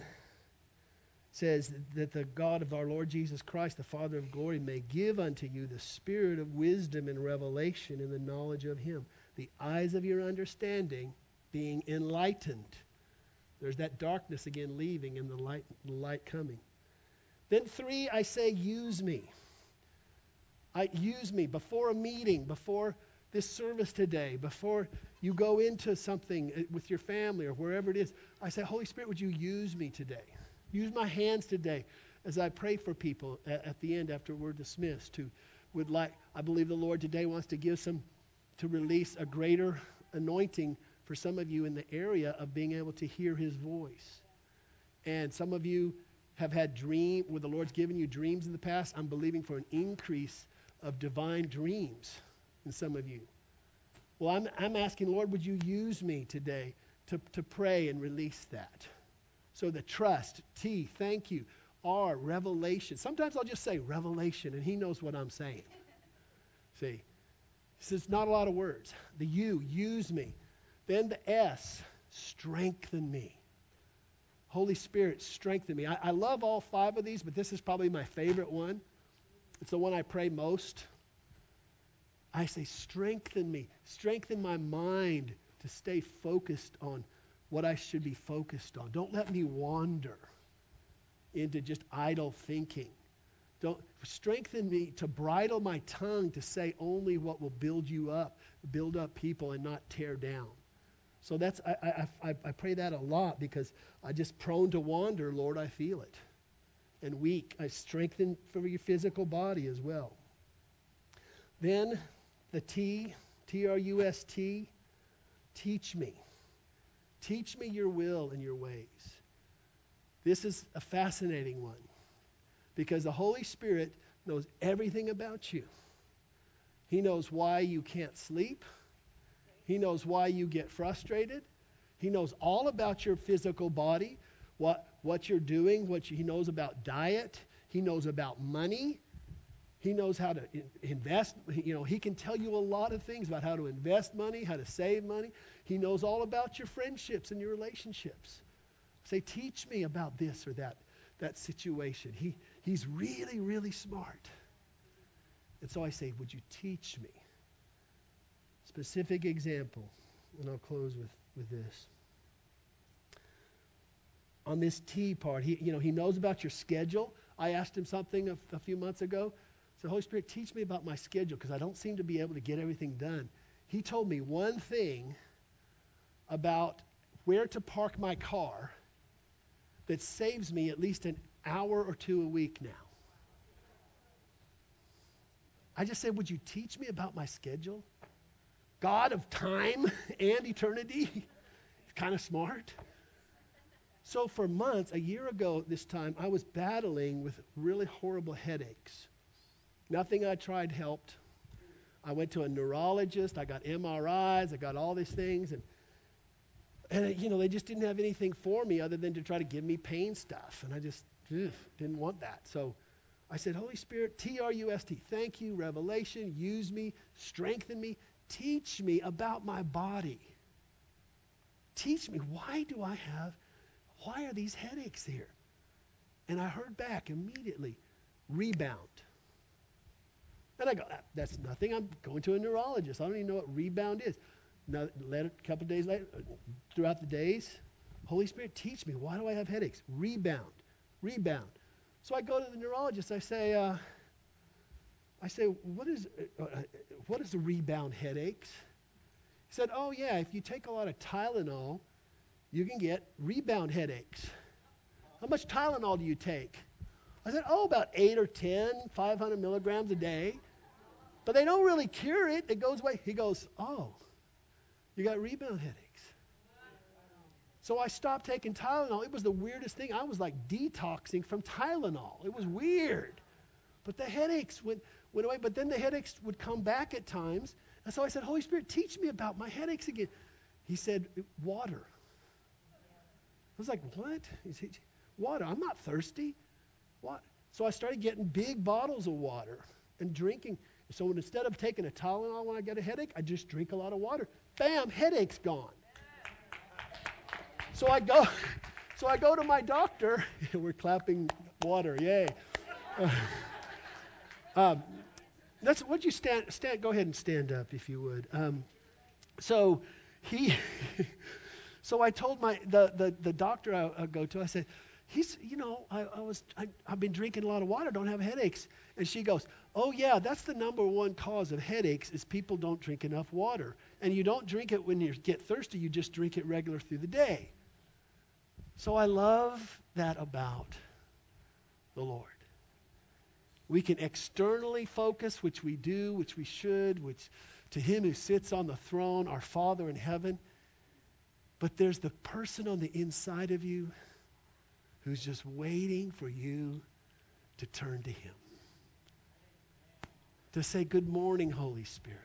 says that the God of our Lord Jesus Christ, the Father of glory, may give unto you the spirit of wisdom and revelation in the knowledge of him, the eyes of your understanding being enlightened. There's that darkness again leaving and the light, the light coming. Then three, I say, use me. I use me before a meeting, before this service today, before you go into something with your family or wherever it is. I say, Holy Spirit, would you use me today? Use my hands today as I pray for people at, at the end after we're dismissed who would like, I believe the Lord today wants to give some, to release a greater anointing for some of you in the area of being able to hear his voice. And some of you have had dream, where the Lord's given you dreams in the past. I'm believing for an increase of divine dreams in some of you. Well, I'm, I'm asking, Lord, would you use me today to, to pray and release that? So the trust, T, thank you, R, revelation. Sometimes I'll just say revelation, and he knows what I'm saying. See, it's not a lot of words. The U, use me. Then the S, strengthen me. Holy Spirit, strengthen me. I, I love all five of these, but this is probably my favorite one. It's the one I pray most. I say, strengthen me. Strengthen my mind to stay focused on what I should be focused on. Don't let me wander into just idle thinking. Don't strengthen me to bridle my tongue to say only what will build you up, build up people and not tear down. So that's I, I, I, I pray that a lot because I just prone to wander, Lord, I feel it. And weak, I strengthen for your physical body as well. Then the T, T R U S T, teach me. Teach me your will and your ways. This is a fascinating one because the Holy Spirit knows everything about you. He knows why you can't sleep. He knows why you get frustrated. He knows all about your physical body, what, what you're doing, what you, he knows about diet. He knows about money. He knows how to in, invest. You know, he can tell you a lot of things about how to invest money, how to save money. He knows all about your friendships and your relationships. Say, teach me about this or that, that situation. He, he's really, really smart. And so I say, would you teach me? Specific example, and I'll close with, with this. On this T part, he, you know, he knows about your schedule. I asked him something a, a few months ago. I said, Holy Spirit, teach me about my schedule because I don't seem to be able to get everything done. He told me one thing about where to park my car that saves me at least an hour or two a week now. I just said, would you teach me about my schedule? God of time and eternity. He's kind of smart. So for months, a year ago this time, I was battling with really horrible headaches. Nothing I tried helped. I went to a neurologist. I got M R Is. I got all these things. And And, you know, they just didn't have anything for me other than to try to give me pain stuff. And I just ugh, didn't want that. So I said, Holy Spirit, T R U S T, thank you, revelation, use me, strengthen me, teach me about my body. Teach me, why do I have, why are these headaches here? And I heard back immediately, rebound. And I go, that's nothing. I'm going to a neurologist. I don't even know what rebound is. Now, a couple of days later, throughout the days, Holy Spirit, teach me. Why do I have headaches? Rebound, rebound. So I go to the neurologist. I say, uh, I say, what is, uh, what is the rebound headaches? He said, oh yeah, if you take a lot of Tylenol, you can get rebound headaches. How much Tylenol do you take? I said, oh, about eight or ten, five hundred milligrams a day. But they don't really cure it. It goes away. He goes, oh. You got rebound headaches. So I stopped taking Tylenol. It was the weirdest thing. I was like detoxing from Tylenol. It was weird. But the headaches went, went away. But then the headaches would come back at times. And so I said, Holy Spirit, teach me about my headaches again. He said, water. I was like, what? He said, water. I'm not thirsty. What? So I started getting big bottles of water and drinking. So instead of taking a Tylenol when I get a headache, I just drink a lot of water. Bam, headache's gone. So I go, so I go to my doctor. We're clapping water, yay. Uh, um, that's would you stand? Stand. Go ahead and stand up if you would. Um, so he, so I told my the the, the doctor I, I go to. I said, he's, you know, I, I was I, I've been drinking a lot of water. Don't have headaches. And she goes, oh yeah, that's the number one cause of headaches is people don't drink enough water. And you don't drink it when you get thirsty, you just drink it regular through the day. So I love that about the Lord. We can externally focus, which we do, which we should, which to him who sits on the throne, our Father in heaven. But there's the person on the inside of you who's just waiting for you to turn to him. To say, good morning, Holy Spirit.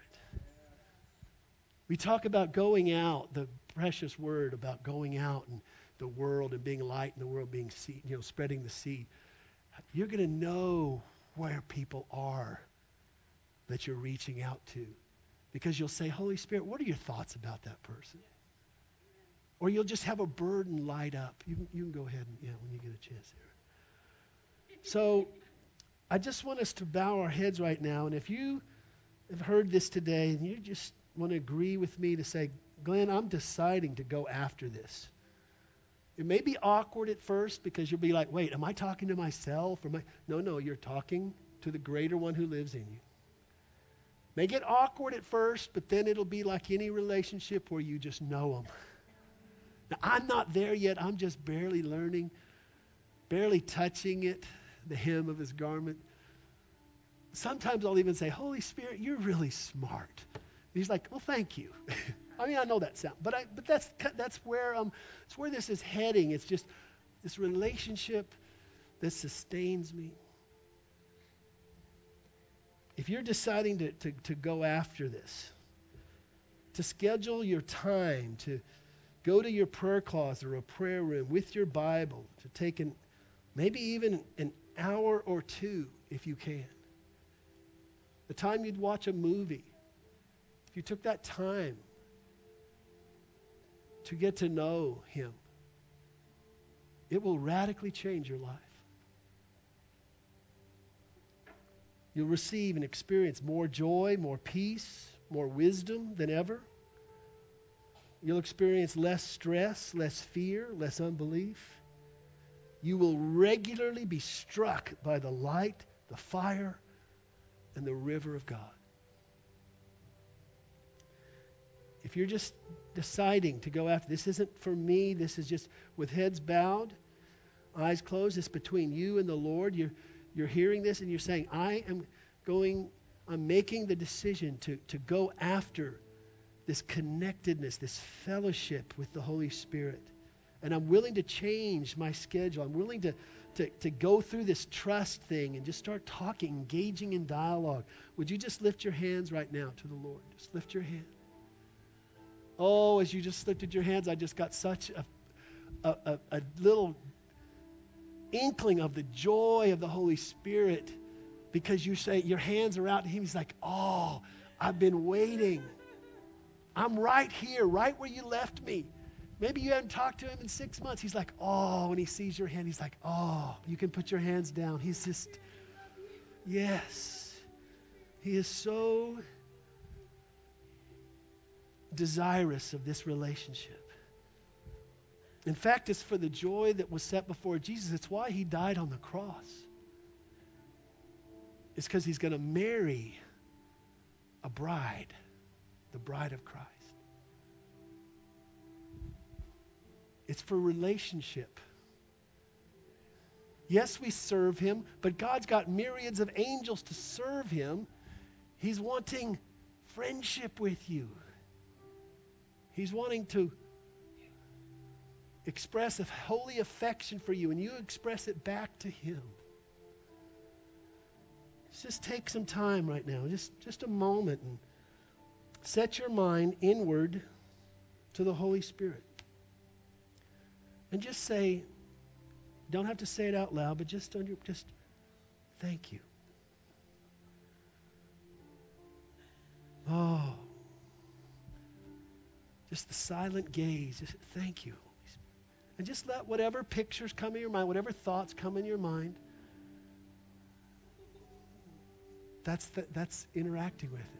We talk about going out, the precious word about going out in the world and being light in the world, being seed, you know, spreading the seed. You're going to know where people are that you're reaching out to. Because you'll say, Holy Spirit, what are your thoughts about that person? Or you'll just have a burden light up. You can, you can go ahead and, yeah, when you get a chance there. So I just want us to bow our heads right now. And if you have heard this today and you just want to agree with me to say, Glenn, I'm deciding to go after this. It may be awkward at first because you'll be like, wait, am I talking to myself? Or am I? No, no, you're talking to the greater one who lives in you. May get awkward at first, but then it'll be like any relationship where you just know them. Now, I'm not there yet. I'm just barely learning, barely touching it, the hem of his garment. Sometimes I'll even say, Holy Spirit, you're really smart. And he's like, well, thank you. I mean, I know that sound, but I, but that's that's where um, it's where this is heading. It's just this relationship that sustains me. If you're deciding to, to, to go after this, to schedule your time, to go to your prayer closet or a prayer room with your Bible, to take an, maybe even an hour or two if you can. The time you'd watch a movie, if you took that time to get to know Him, it will radically change your life. You'll receive and experience more joy, more peace, more wisdom than ever. You'll experience less stress, less fear, less unbelief. You will regularly be struck by the light, the fire, and the river of God. If you're just deciding to go after, this isn't for me, this is just with heads bowed, eyes closed, it's between you and the Lord. You're, you're hearing this and you're saying, I am going, I'm making the decision to, to go after this connectedness, this fellowship with the Holy Spirit. And I'm willing to change my schedule. I'm willing to, to, to go through this trust thing and just start talking, engaging in dialogue. Would you just lift your hands right now to the Lord? Just lift your hand. Oh, as you just lifted your hands, I just got such a, a, a, a little inkling of the joy of the Holy Spirit, because you say your hands are out to Him. He's like, oh, I've been waiting. I'm right here, right where you left me. Maybe you haven't talked to Him in six months. He's like, oh, when He sees your hand, He's like, oh, you can put your hands down. He's just, yes. He is so desirous of this relationship. In fact, it's for the joy that was set before Jesus. It's why He died on the cross. It's because He's going to marry a bride, the bride of Christ. It's for relationship. Yes, we serve Him, but God's got myriads of angels to serve Him. He's wanting friendship with you. He's wanting to express a holy affection for you, and you express it back to Him. Just take some time right now, just, just a moment, and set your mind inward to the Holy Spirit. And just say, don't have to say it out loud, but just under, just thank you. Oh, just the silent gaze. Just thank you. And just let whatever pictures come in your mind, whatever thoughts come in your mind, that's the, that's interacting with Him.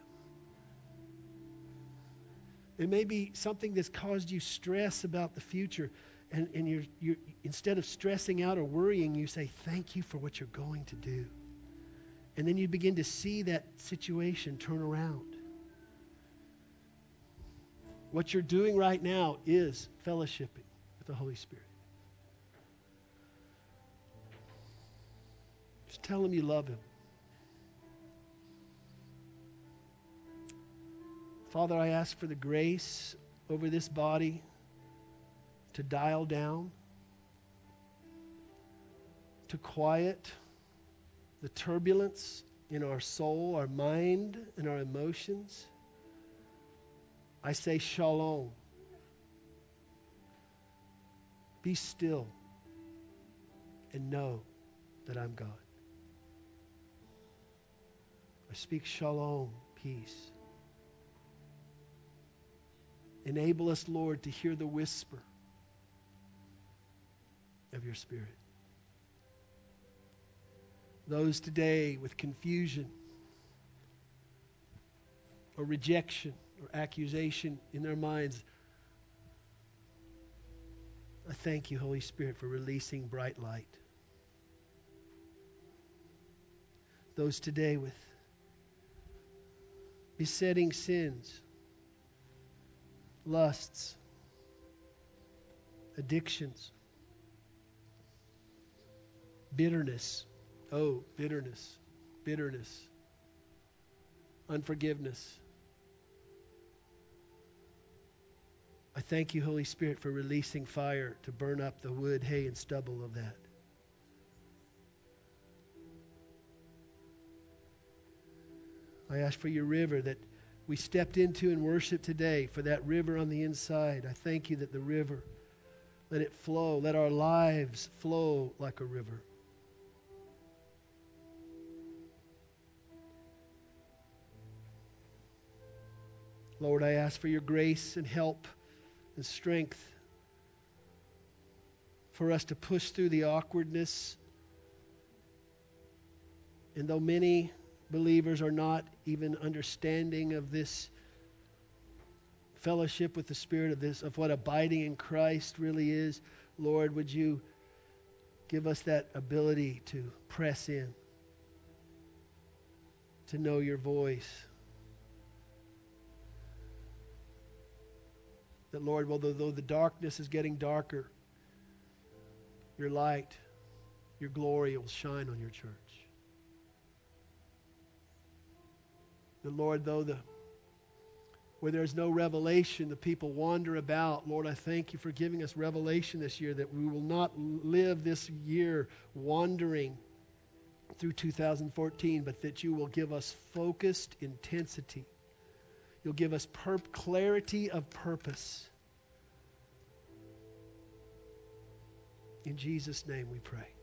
It may be something that's caused you stress about the future, and, and you're, you're instead of stressing out or worrying, you say, thank you for what you're going to do. And then you begin to see that situation turn around. What you're doing right now is fellowshipping with the Holy Spirit. Just tell Him you love Him. Father, I ask for the grace over this body to dial down, to quiet the turbulence in our soul, our mind, and our emotions. I say shalom. Be still and know that I'm God. I speak shalom, peace. Enable us, Lord, to hear the whisper of your Spirit. Those today with confusion or rejection or accusation in their minds, I thank you, Holy Spirit, for releasing bright light. Those today with besetting sins, lusts, addictions, bitterness. Oh, bitterness, bitterness, unforgiveness. I thank you, Holy Spirit, for releasing fire to burn up the wood, hay, and stubble of that. I ask for your river that we stepped into and worship today, for that river on the inside. I thank you that the river, let it flow. Let our lives flow like a river. Lord, I ask for your grace and help and strength for us to push through the awkwardness. And though many believers are not even understanding of this fellowship with the Spirit, of this, of what abiding in Christ really is, Lord, would you give us that ability to press in, to know your voice. That, Lord, although though the darkness is getting darker, your light, your glory will shine on your church. That, Lord, though the where there's no revelation, the people wander about. Lord, I thank you for giving us revelation this year, that we will not live this year wandering through two thousand fourteen, but that you will give us focused intensity. You'll give us per- clarity of purpose. In Jesus' name we pray.